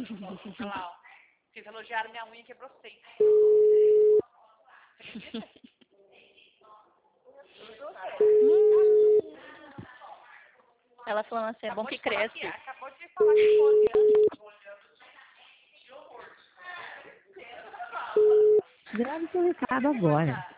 Olha lá, ó. Vocês elogiaram minha unha e quebrou 6. Ela falando assim, é bom que cresce. Acabou de falar que ficou olhando. Grave seu recado agora.